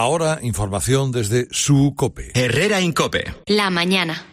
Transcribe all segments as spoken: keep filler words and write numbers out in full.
Ahora, información desde su COPE. Herrera Incope. La mañana.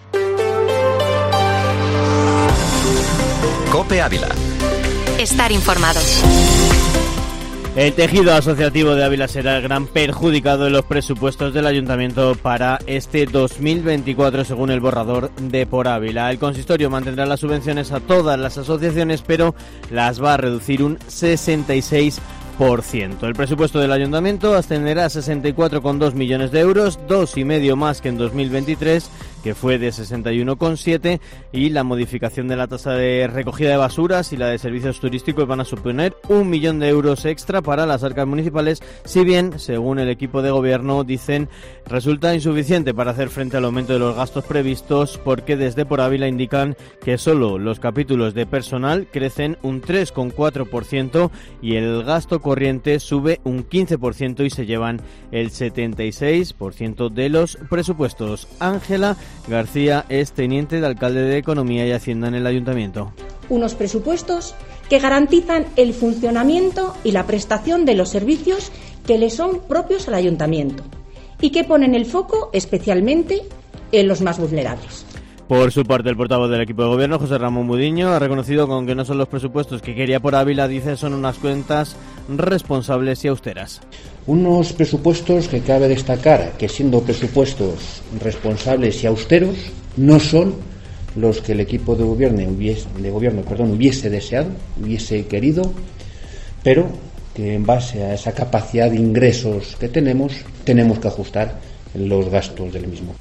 COPE Ávila. Estar informados. El tejido asociativo de Ávila será el gran perjudicado en los presupuestos del Ayuntamiento para este dos mil veinticuatro, según el borrador de Por Ávila. El consistorio mantendrá las subvenciones a todas las asociaciones, pero las va a reducir un sesenta y seis por ciento. El presupuesto del Ayuntamiento ascenderá a sesenta y cuatro coma dos millones de euros, dos y medio más que en dos mil veintitrés, que fue de sesenta y uno coma siete, y la modificación de la tasa de recogida de basuras y la de servicios turísticos van a suponer un millón de euros extra para las arcas municipales, si bien, según el equipo de gobierno, dicen, resulta insuficiente para hacer frente al aumento de los gastos previstos, porque desde Por Ávila indican que solo los capítulos de personal crecen un tres coma cuatro por ciento y el gasto corriente sube un quince por ciento y se llevan el setenta y seis por ciento de los presupuestos. Ángela García es teniente de alcalde de Economía y Hacienda en el Ayuntamiento. Unos presupuestos que garantizan el funcionamiento y la prestación de los servicios que le son propios al Ayuntamiento y que ponen el foco especialmente en los más vulnerables. Por su parte, el portavoz del equipo de gobierno, José Ramón Mudiño, ha reconocido con que no son los presupuestos que quería Por Ávila, dice, son unas cuentas responsables y austeras. Unos presupuestos que cabe destacar que, siendo presupuestos responsables y austeros, no son los que el equipo de gobierno hubiese, de gobierno, perdón, hubiese deseado, hubiese querido, pero que en base a esa capacidad de ingresos que tenemos, tenemos que ajustar los gastos del mismo.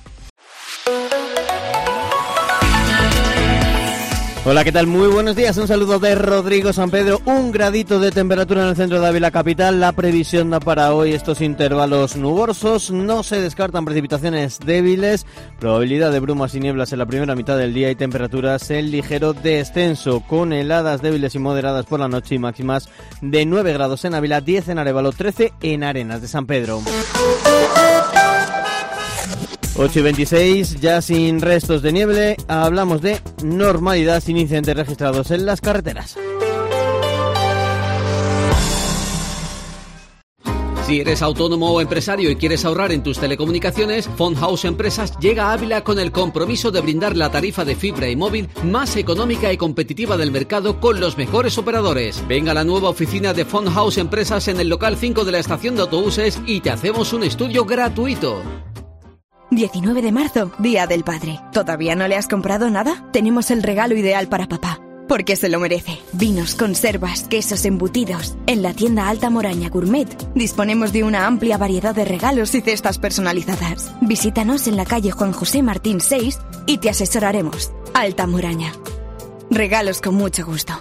Hola, ¿qué tal? Muy buenos días, un saludo de Rodrigo San Pedro. Un gradito de temperatura en el centro de Ávila capital. La previsión da para hoy estos intervalos nubosos. No se descartan precipitaciones débiles, probabilidad de brumas y nieblas en la primera mitad del día y temperaturas en ligero descenso, con heladas débiles y moderadas por la noche y máximas de nueve grados en Ávila, diez en Arévalo, trece en Arenas de San Pedro. ocho y veintiséis, ya sin restos de nieve, hablamos de normalidad sin incidentes registrados en las carreteras. Si eres autónomo o empresario y quieres ahorrar en tus telecomunicaciones, Phone House Empresas llega a Ávila con el compromiso de brindar la tarifa de fibra y móvil más económica y competitiva del mercado con los mejores operadores. Venga a la nueva oficina de Phone House Empresas en el local cinco de la estación de autobuses y te hacemos un estudio gratuito. diecinueve de marzo, Día del Padre. ¿Todavía no le has comprado nada? Tenemos el regalo ideal para papá, porque se lo merece. Vinos, conservas, quesos, embutidos. En la tienda Alta Moraña Gourmet disponemos de una amplia variedad de regalos y cestas personalizadas. Visítanos en la calle Juan José Martín seis y te asesoraremos. Alta Moraña. Regalos con mucho gusto.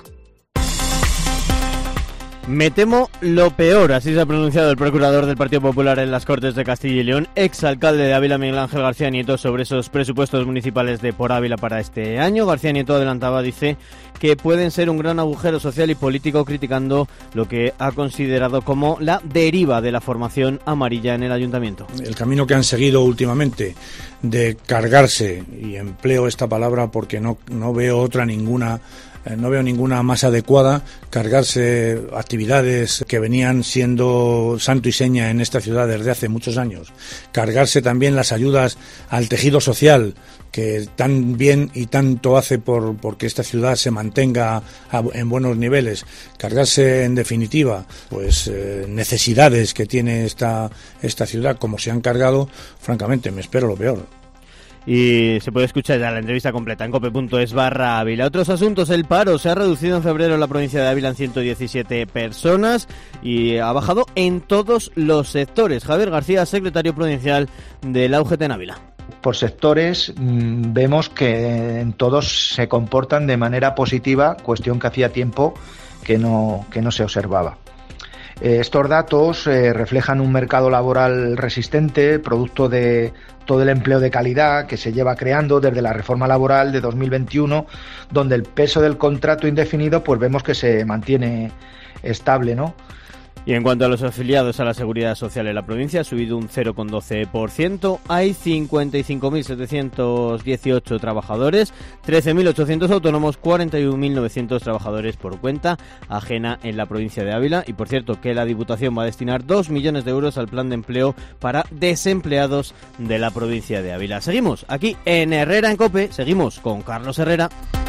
Me temo lo peor, así se ha pronunciado el procurador del Partido Popular en las Cortes de Castilla y León, exalcalde de Ávila, Miguel Ángel García Nieto, sobre esos presupuestos municipales de Por Ávila para este año. García Nieto adelantaba, dice, que pueden ser un gran agujero social y político, criticando lo que ha considerado como la deriva de la formación amarilla en el ayuntamiento. El camino que han seguido últimamente de cargarse, y empleo esta palabra porque no, no veo otra ninguna No veo ninguna más adecuada, cargarse actividades que venían siendo santo y seña en esta ciudad desde hace muchos años, cargarse también las ayudas al tejido social, que tan bien y tanto hace por porque esta ciudad se mantenga a, en buenos niveles, cargarse en definitiva pues eh, necesidades que tiene esta, esta ciudad como se han cargado, francamente me espero lo peor. Y se puede escuchar ya la entrevista completa en cope punto es barra Ávila. Otros asuntos: el paro se ha reducido en febrero en la provincia de Ávila en ciento diecisiete personas y ha bajado en todos los sectores. Javier García, secretario provincial de la U G T en Ávila. Por sectores mmm, vemos que en todos se comportan de manera positiva, cuestión que hacía tiempo que no, que no se observaba. Eh, estos datos eh, reflejan un mercado laboral resistente, producto de todo el empleo de calidad que se lleva creando desde la reforma laboral de dos mil veintiuno, donde el peso del contrato indefinido pues vemos que se mantiene estable, ¿no? Y en cuanto a los afiliados a la Seguridad Social en la provincia, ha subido un cero coma doce por ciento. Hay cincuenta y cinco mil setecientos dieciocho trabajadores, trece mil ochocientos autónomos, cuarenta y un mil novecientos trabajadores por cuenta ajena en la provincia de Ávila. Y por cierto, que la Diputación va a destinar dos millones de euros al plan de empleo para desempleados de la provincia de Ávila. Seguimos aquí en Herrera en COPE, seguimos con Carlos Herrera.